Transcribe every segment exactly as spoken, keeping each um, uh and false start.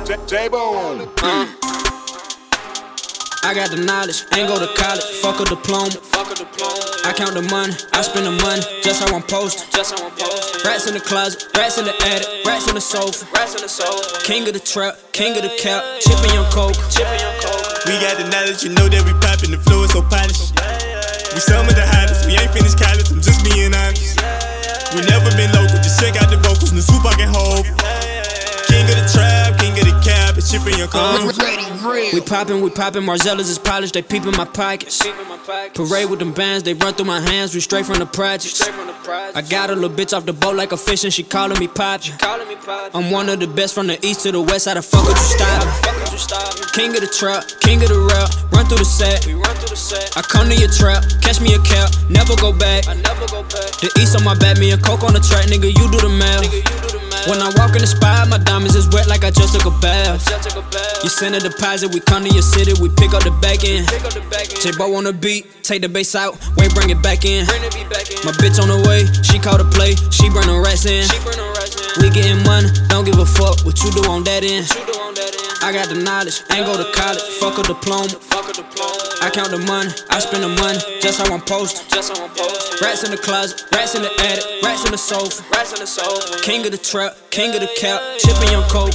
J-Bone. Uh. I got the knowledge, ain't go to college, fuck a diploma. I count the money, I spend the money, just how I'm posted. Rats in the closet, rats in the attic, rats in the sofa. King of the trap, king of the cap, chippin' your coke. We got the knowledge, you know that we poppin', the flow is so polished. We some of the hottest, we ain't finished college, I'm just being honest. We never been local, just check out the vocals, the swoop I can hold. King of the trap, king of the cap, and chippin' your coke. We poppin', we poppin', Margellas is polished, they peepin' my pockets. Parade with them bands, they run through my hands, we straight from the projects. I got a little bitch off the boat like a fish and she callin' me Poppy. I'm one of the best from the east to the west, how the fuck would you stop me? King of the trap, king of the rap, run through the set. I come to your trap, catch me a cap, never go back. The east on my back, me and coke on the track, nigga, you do the math. When I walk in the spot, my diamonds is wet like I just took a bath. You send a deposit, we come to your city, we pick up the back end. J-Bo on the beat, take the bass out, wait, bring it back in. My bitch on the way, she called a play, she bring the rats in. We getting money, don't give a fuck what you do on that end. I got the knowledge, ain't go to college, fuck a diploma. I count the money, I spend the money, just how I'm posted. Rats in the closet, rats in the attic, rats in the sofa. King of the trap, king of the cap, chippin' your coke.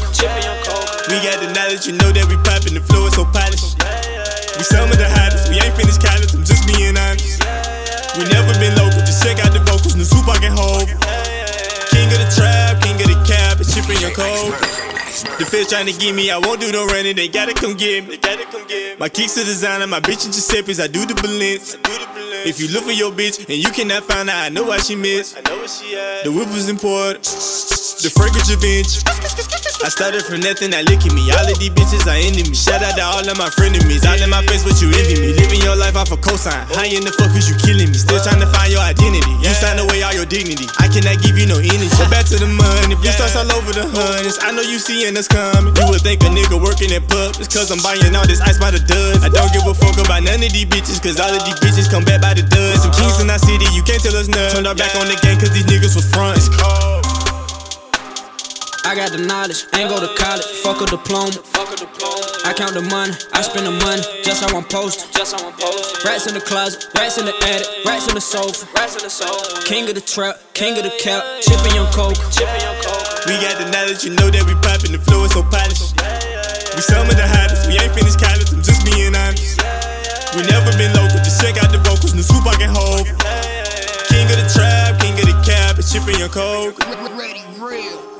We got the knowledge, you know that we poppin', the flow is so polished. We some of the hottest, we ain't finished college, I'm just being honest. We never been local, just check out the vocals, the swoop I can hold. King of the trap, king of the cap, and chippin' your coke. The fish tryna get me, I won't do no running, they gotta come get me. My kicks are designer, my bitch is Giuseppe's, I do the balance. If you look for your bitch and you cannot find her, I know why she missed. The whip was important, the fragrance of inch. I started from nothing, now look at me. All of these bitches are enemies. Shout out to all of my frenemies. All in my face, but you envy me. Living your life off a cosign. How in the fuck is you killing me? Still trying to find your identity. You signed away all your dignity. I cannot give you no energy. Go back to the money. Blue stars all over the hundreds. I know you seeing us coming. You would think a nigga working at pub. It's cause I'm buying all this ice by the duds. I don't give a fuck about none of these bitches, cause all of these bitches come back by the duds. Some kings in our city, you can't tell us nothing. Turned our back on the game cause these niggas was front. It's cold. I got the knowledge, ain't go to college, fuck a diploma. I count the money, I spend the money, just how I'm posted. Rats in the closet, rats in the attic, rats in the sofa. King of the trap, king of the cap, chippin' your coke. We got the knowledge, you know that we poppin', the flow is so polished. We some of the hottest, we ain't finished college, I'm just being honest. We never been local, just check out the vocals, the swoop I can hold. King of the trap, king of the cap, and chippin' your coke. Ready, real.